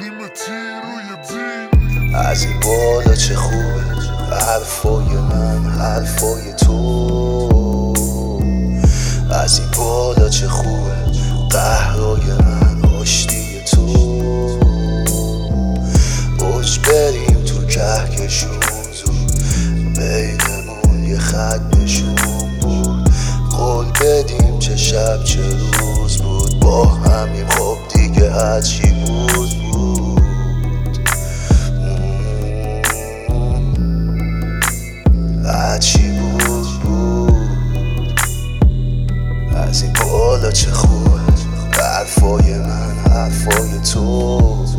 زدیم تیر روی تیر. از این بالا چه خوبه حرفای من حرفای تو، از این بالا چه خوبه قهرای من آشتی تو. اوج بریم تو کهکشون زود، بینمون یه خط نشون بود. قول بدیم چه شب چه روز بود، با همیم خب دیگه هرچی بود بود. هرچی بود بود. از این بالا چه خوبه حرفای من حرفای تو،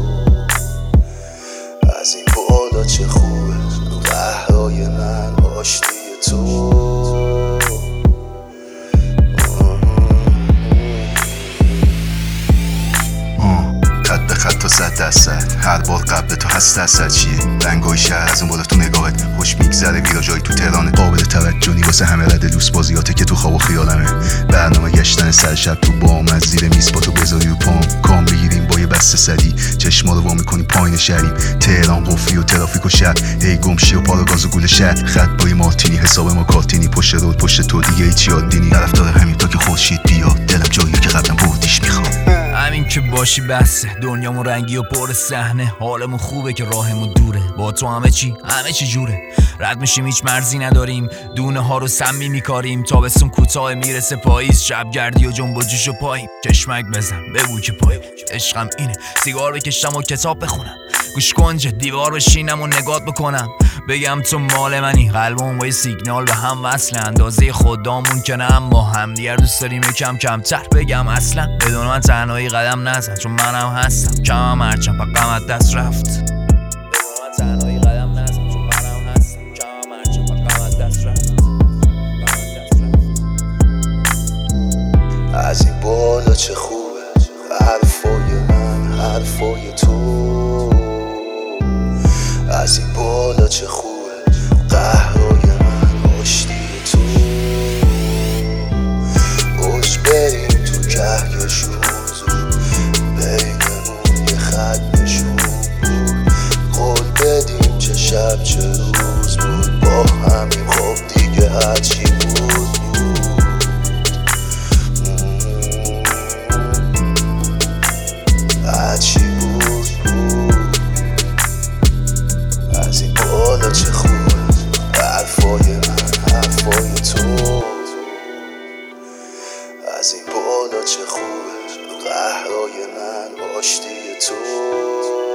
از این بالا چه خوبه قهرای من آشتی تو. خط به خط تا 100%، هر بار قبل تو هست درصد چیه؟ رنگای شهر از اون بالا تو نگاهت خوش میگذره، ویراجایی تو تهرانه قابل توجهی واسه همه رد لوس بازیاته که تو خواب و خیالمه. برنامه گشتن سر شب تو بام، از زیر میز با تو بذاری رو پام، کام بگیریم با یه بسته سدی، چشما رو وا میکنی پایین شهریم. تهران قفلی و ترافیک و شهر، هی گمشی و پا رو گاز و گول شهر. خط بای مارتینی حساب ما کارتینی، پشت رود پشت تو دیگه هیچی عادی. طرفدار همین تا که خورشید بیاد، دلم جایی که قبلا بردیش میخوام. همین که باشی بسه، دنیامون رنگی و پر صحنه، حالمون خوبه که راهمون دوره، با تو همه چی جوره. رد میشیم هیچ مرزی نداریم، دونه ها رو سمی میکاریم. تابستون کوتاه میرسه پاییز، شب گردی و جنب و جوش و پاییم. چشمک بزن بگو که پاییم، عشقم اینه سیگار بکشم و کتاب بخونم، گوش کنج دیوار بشینم و نگات بکنم. بگم تو مال منی، قلبمون با یه سیگنال به هم وصله، اندازه خدامون که نه اما هم دیگر دوست داریم کم کمتر. بگم اصلا بدون من تنهایی قدم نزن، چون منم هستم کمم هرچم فقط از دست رفت. بدون من تنهایی قدم نزن، چون منم هستم کمم هرچم فقط از دست رفت. از این بالا چه خوبه حرفای من حرفای تو، از این بالا چه خوبه قهرای من آشتی تو. اوج بریم تو کهکشون زود، بینمون یه خط نشون بود. قول بدیم چه شب چه روز بود، با همیم خب دیگه هرچی بود بود. هرچی بود بود. از این بالا چه خوبه حرفای من حرفای تو، از این بالا چه خوبه قهرای من آشتی تو.